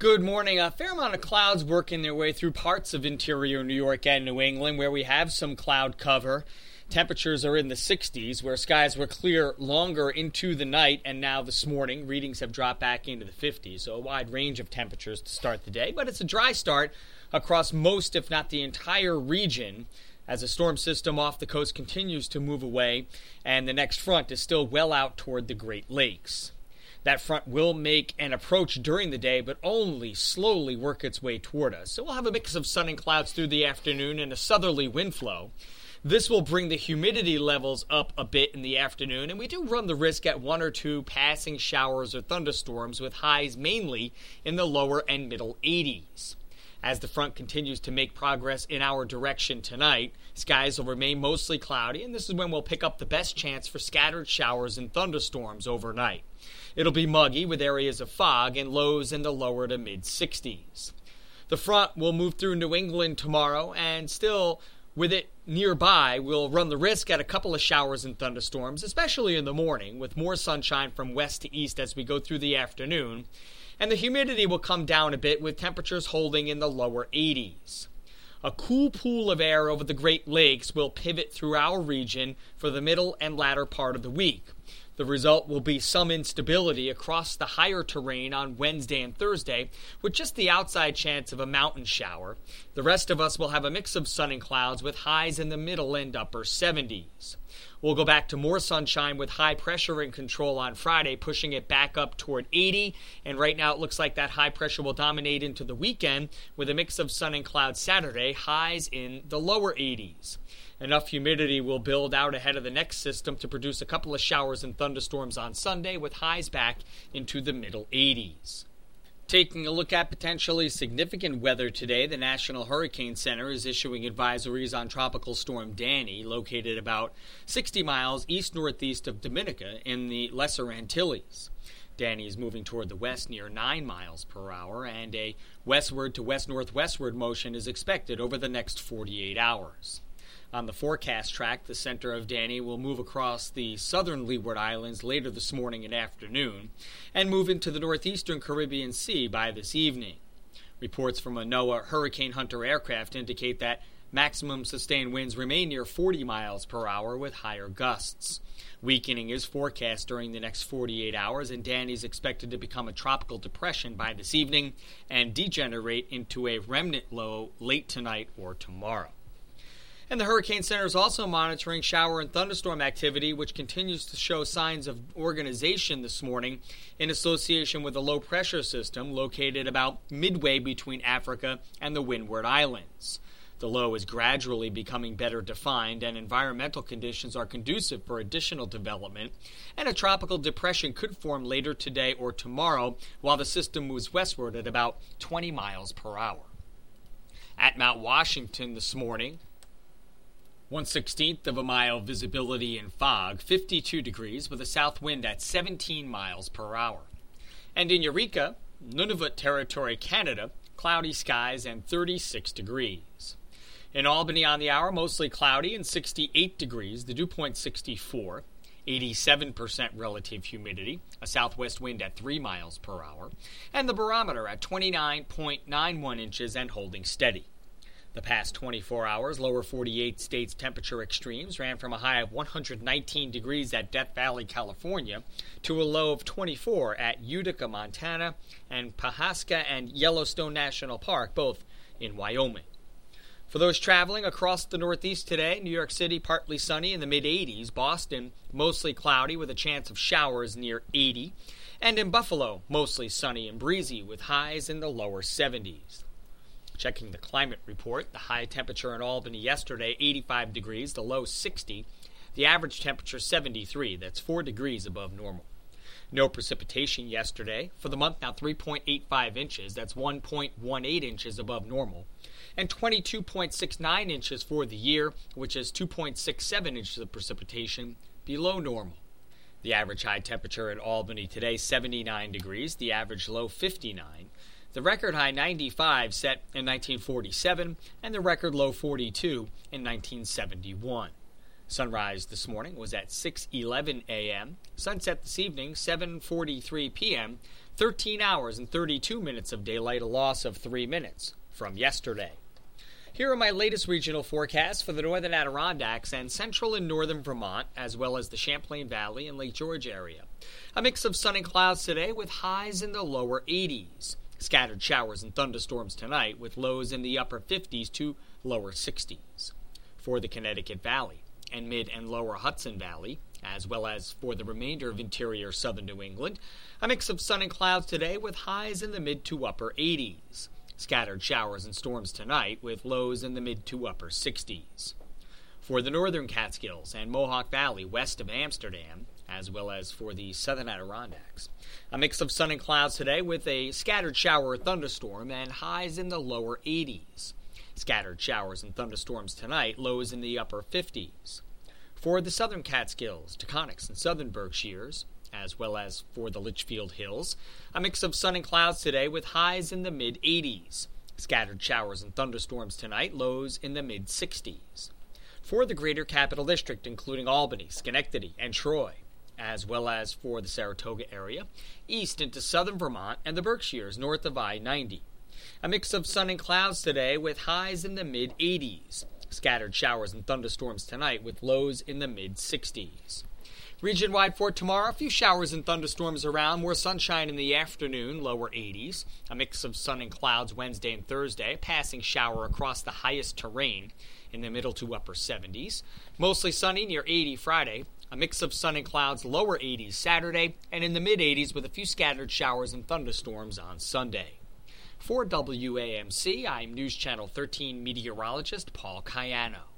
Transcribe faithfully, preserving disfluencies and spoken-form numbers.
Good morning. A fair amount of clouds working their way through parts of interior New York and New England where we have some cloud cover. Temperatures are in the sixties where skies were clear longer into the night, and now this morning readings have dropped back into the fifties. So a wide range of temperatures to start the day, but it's a dry start across most, if not the entire region, as a storm system off the coast continues to move away and the next front is still well out toward the Great Lakes. That front will make an approach during the day, but only slowly work its way toward us. So we'll have a mix of sun and clouds through the afternoon and a southerly wind flow. This will bring the humidity levels up a bit in the afternoon, and we do run the risk at one or two passing showers or thunderstorms with highs mainly in the lower and middle eighties. As the front continues to make progress in our direction tonight, skies will remain mostly cloudy, and this is when we'll pick up the best chance for scattered showers and thunderstorms overnight. It'll be muggy with areas of fog and lows in the lower to mid-sixties. The front will move through New England tomorrow, and still with it nearby, we'll run the risk at a couple of showers and thunderstorms, especially in the morning, with more sunshine from west to east as we go through the afternoon. And the humidity will come down a bit with temperatures holding in the lower eighties. A cool pool of air over the Great Lakes will pivot through our region for the middle and latter part of the week. The result will be some instability across the higher terrain on Wednesday and Thursday, with just the outside chance of a mountain shower. The rest of us will have a mix of sun and clouds with highs in the middle and upper seventies. We'll go back to more sunshine with high pressure in control on Friday, pushing it back up toward eighty. And right now it looks like that high pressure will dominate into the weekend with a mix of sun and clouds Saturday, highs in the lower eighties. Enough humidity will build out ahead of the next system to produce a couple of showers and thunderstorms on Sunday with highs back into the middle eighties. Taking a look at potentially significant weather today, the National Hurricane Center is issuing advisories on Tropical Storm Danny, located about sixty miles east-northeast of Dominica in the Lesser Antilles. Danny is moving toward the west near nine miles per hour, and a westward to west-northwestward motion is expected over the next forty-eight hours. On the forecast track, the center of Danny will move across the southern Leeward Islands later this morning and afternoon and move into the northeastern Caribbean Sea by this evening. Reports from a NOAA Hurricane Hunter aircraft indicate that maximum sustained winds remain near forty miles per hour with higher gusts. Weakening is forecast during the next forty-eight hours, and Danny is expected to become a tropical depression by this evening and degenerate into a remnant low late tonight or tomorrow. And the Hurricane Center is also monitoring shower and thunderstorm activity, which continues to show signs of organization this morning in association with a low-pressure system located about midway between Africa and the Windward Islands. The low is gradually becoming better defined, and environmental conditions are conducive for additional development, and a tropical depression could form later today or tomorrow while the system moves westward at about twenty miles per hour. At Mount Washington this morning, one sixteenth of a mile visibility in fog, fifty-two degrees, with a south wind at seventeen miles per hour. And in Eureka, Nunavut Territory, Canada, cloudy skies and thirty-six degrees. In Albany on the hour, mostly cloudy and sixty-eight degrees, the dew point sixty-four, eighty-seven percent relative humidity, a southwest wind at three miles per hour, and the barometer at twenty-nine point nine one inches and holding steady. The past twenty-four hours, lower forty-eight states temperature extremes ran from a high of one hundred nineteen degrees at Death Valley, California, to a low of twenty-four at Utica, Montana, and Pawhuska and Yellowstone National Park, both in Wyoming. For those traveling across the Northeast today, New York City partly sunny in the mid-eighties, Boston mostly cloudy with a chance of showers near eighty, and in Buffalo mostly sunny and breezy with highs in the lower seventies. Checking the climate report, the high temperature in Albany yesterday, eighty-five degrees, the low sixty. The average temperature seventy-three, that's four degrees above normal. No precipitation yesterday. For the month now, three point eight five inches, that's one point one eight inches above normal. And twenty-two point six nine inches for the year, which is two point six seven inches of precipitation below normal. The average high temperature in Albany today, seventy-nine degrees, the average low fifty-nine. The record high ninety-five set in nineteen forty-seven, and the record low forty-two in nineteen seventy-one. Sunrise this morning was at six eleven a.m., sunset this evening seven forty-three p.m., thirteen hours and thirty-two minutes of daylight, a loss of three minutes from yesterday. Here are my latest regional forecasts for the northern Adirondacks and central and northern Vermont, as well as the Champlain Valley and Lake George area. A mix of sun and clouds today with highs in the lower eighties. Scattered showers and thunderstorms tonight with lows in the upper fifties to lower sixties. For the Connecticut Valley and mid and lower Hudson Valley, as well as for the remainder of interior southern New England, a mix of sun and clouds today with highs in the mid to upper eighties. Scattered showers and storms tonight with lows in the mid to upper sixties. For the northern Catskills and Mohawk Valley west of Amsterdam, as well as for the southern Adirondacks, a mix of sun and clouds today with a scattered shower or thunderstorm and highs in the lower eighties. Scattered showers and thunderstorms tonight, lows in the upper fifties. For the southern Catskills, Taconics, and southern Berkshires, as well as for the Litchfield Hills, a mix of sun and clouds today with highs in the mid-eighties. Scattered showers and thunderstorms tonight, lows in the mid-sixties. For the greater Capital District, including Albany, Schenectady, and Troy, as well as for the Saratoga area, east into southern Vermont and the Berkshires north of I ninety. A mix of sun and clouds today with highs in the mid-eighties. Scattered showers and thunderstorms tonight with lows in the mid-sixties. Region-wide for tomorrow, a few showers and thunderstorms around, more sunshine in the afternoon, lower eighties. A mix of sun and clouds Wednesday and Thursday, passing shower across the highest terrain in the middle to upper seventies. Mostly sunny near eighty Friday. A mix of sun and clouds, lower eighties Saturday, and in the mid-eighties with a few scattered showers and thunderstorms on Sunday. For W A M C, I'm News Channel thirteen meteorologist Paul Cayano.